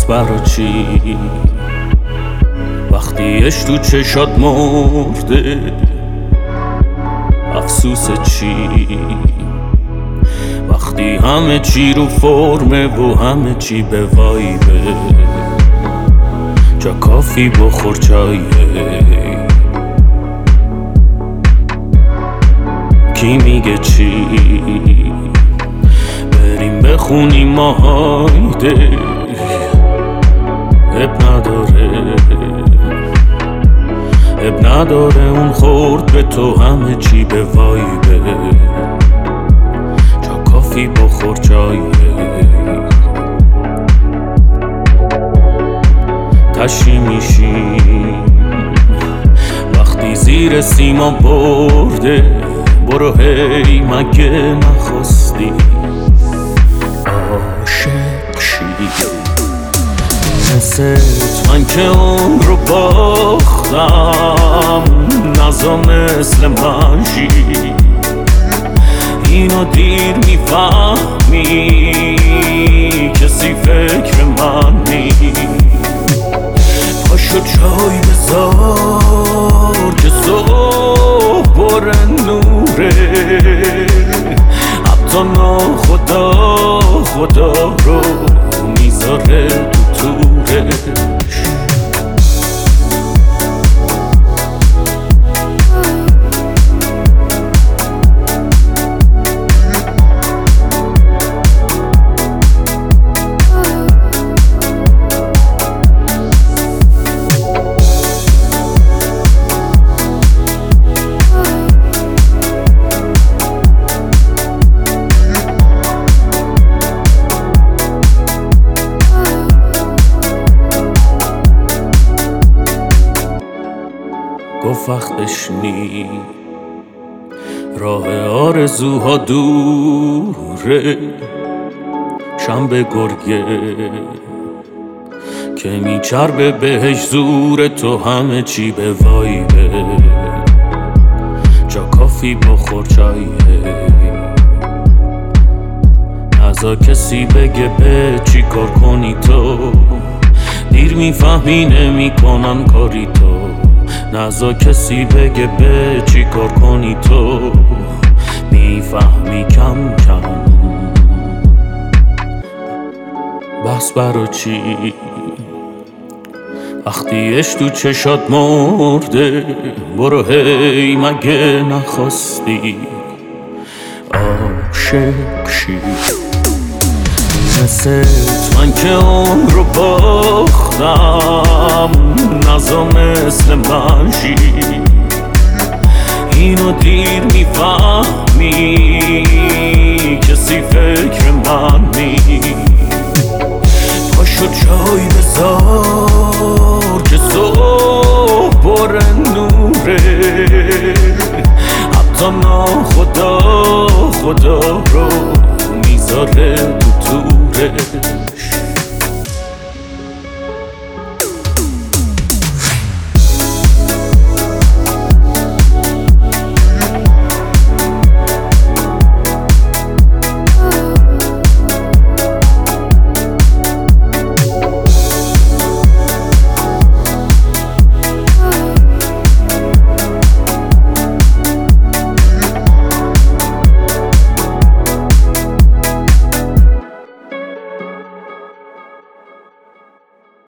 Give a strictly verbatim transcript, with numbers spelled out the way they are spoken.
بس برا چی وقتی عشق تو چشات مرده افسوس چی وقتی همه چی رو فرمه و همه چی به وایبه جا کافی بخور چایه کی میگه چی بریم بخونیم ماهایده اب نداره اب نداره اون خورد به تو همه چی به وایبه جا کافی بخور چایه تشی میشیم وقتی زیر سیما برده برو هی مگه نخواستی عاشق شی مثل من که عمر رو باختم نزا مثل من شی اینو دیر میفهمی کسی فکر من نی پاشو چای بذار که صبح پر نوره حتی ناخدا خدا رو میذاره تو تورش گفت وقتش نی راه آرزوها دوره شنبه گرگه که میچربه بهش زور تو همه چی به وایبه جا کافی بخور چایه نزا کسی بگه به چی کار کنی تو دیر میفهمی نمی کنن کاری تو نزا کسی بگه به چی کار کنی تو میفهمی کم کم بس برا چی وقتی عشق تو چشات مرده برو هی مگه نخواستی عاشق شی مثل من که عمر رو باختم نزا مثل من شی اینو دیر میفهمی کسی فکر من نی پاشو چای بذار که صبح پر نوره حتی ناخدا خدا